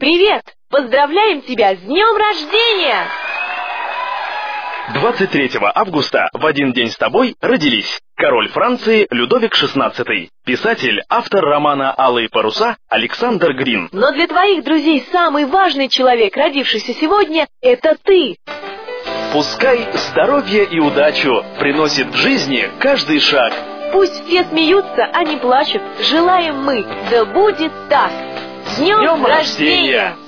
Привет! Поздравляем тебя с днем рождения! 23 августа в один день с тобой родились король Франции Людовик XVI, писатель, автор романа «Алые паруса» Александр Грин. Но для твоих друзей самый важный человек, родившийся сегодня, это ты. Пускай здоровье и удачу приносит в жизни каждый шаг. Пусть все смеются, а не плачут. Желаем мы, да будет так. С днем рождения!